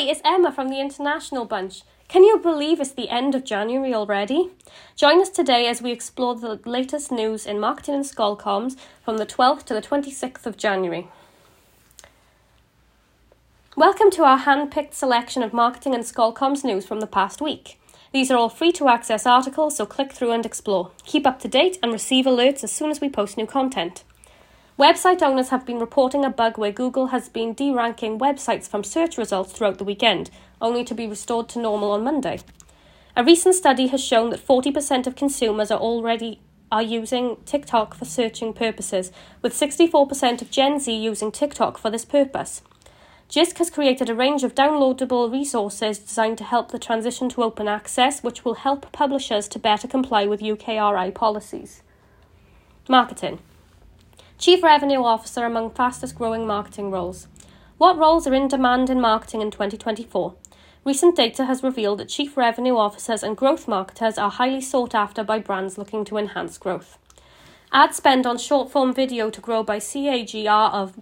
Hi, it's Emma from the International Bunch. Can you believe it's the end of January already? Join us today as we explore the latest news in marketing and Skolcoms from the 12th to the 26th of January. Welcome to our hand-picked selection of marketing and Skolcoms news from the past week. These are all free-to-access articles, so click through and explore. Keep up to date and receive alerts as soon as we post new content. Website owners have been reporting a bug where Google has been deranking websites from search results throughout the weekend, only to be restored to normal on Monday. A recent study has shown that 40% of consumers are using TikTok for searching purposes, with 64% of Gen Z using TikTok for this purpose. Jisc has created a range of downloadable resources designed to help the transition to open access, which will help publishers to better comply with UKRI policies. Marketing. Chief Revenue Officer among fastest growing marketing roles. What roles are in demand in marketing in 2024? Recent data has revealed that Chief Revenue Officers and growth marketers are highly sought after by brands looking to enhance growth. Ad spend on short-form video to grow by CAGR of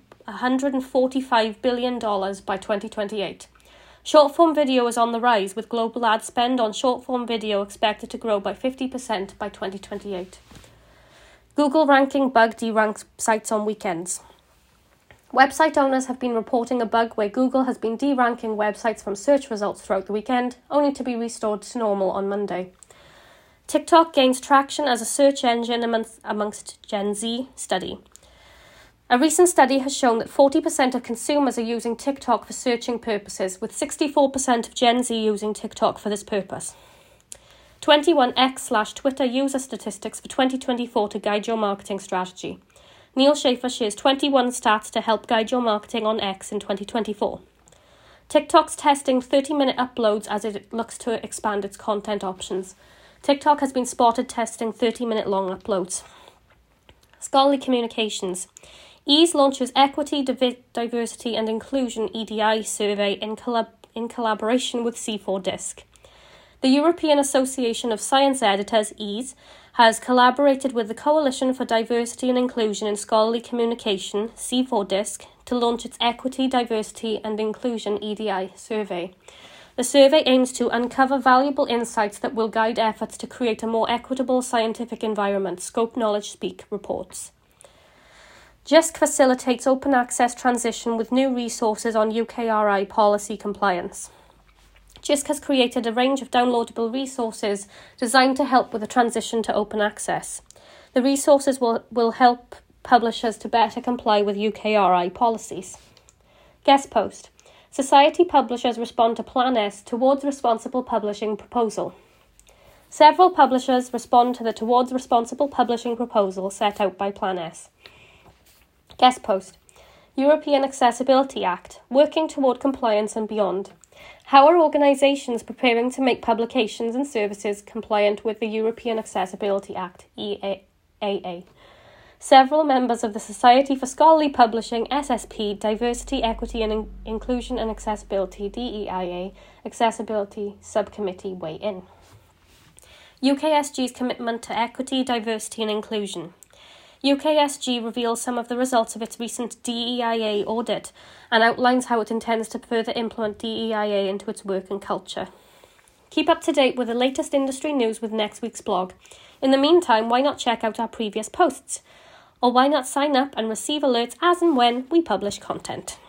$145 billion by 2028. Short-form video is on the rise, with global ad spend on short-form video expected to grow by 50% by 2028. Google ranking bug deranks sites on weekends. Website owners have been reporting a bug where Google has been deranking websites from search results throughout the weekend, only to be restored to normal on Monday. TikTok gains traction as a search engine amongst Gen Z study. A recent study has shown that 40% of consumers are using TikTok for searching purposes, with 64% of Gen Z using TikTok for this purpose. 21x/Twitter user statistics for 2024 to guide your marketing strategy. Neil Schaefer shares 21 stats to help guide your marketing on X in 2024. TikTok's testing 30-minute uploads as it looks to expand its content options. TikTok has been spotted testing 30-minute long uploads. Scholarly Communications. EASE launches Equity, Diversity and Inclusion EDI survey in collaboration with C4Disc. The European Association of Science Editors, EASE, has collaborated with the Coalition for Diversity and Inclusion in Scholarly Communication, C4Disc, to launch its Equity, Diversity and Inclusion EDI survey. The survey aims to uncover valuable insights that will guide efforts to create a more equitable scientific environment, Scope Knowledge Speak reports. Jisc facilitates open access transition with new resources on UKRI policy compliance. Jisc has created a range of downloadable resources designed to help with the transition to open access. The resources will help publishers to better comply with UKRI policies. Guest post. Society publishers respond to Plan S Towards Responsible Publishing proposal. Several publishers respond to the Towards Responsible Publishing proposal set out by Plan S. Guest post. European Accessibility Act, working toward compliance and beyond. How are organisations preparing to make publications and services compliant with the European Accessibility Act, EAA? Several members of the Society for Scholarly Publishing, SSP, Diversity, Equity and Inclusion and Accessibility, DEIA, Accessibility Subcommittee weigh in. UKSG's commitment to equity, diversity and inclusion. UKSG reveals some of the results of its recent DEIA audit and outlines how it intends to further implement DEIA into its work and culture. Keep up to date with the latest industry news with next week's blog. In the meantime, why not check out our previous posts? Or why not sign up and receive alerts as and when we publish content?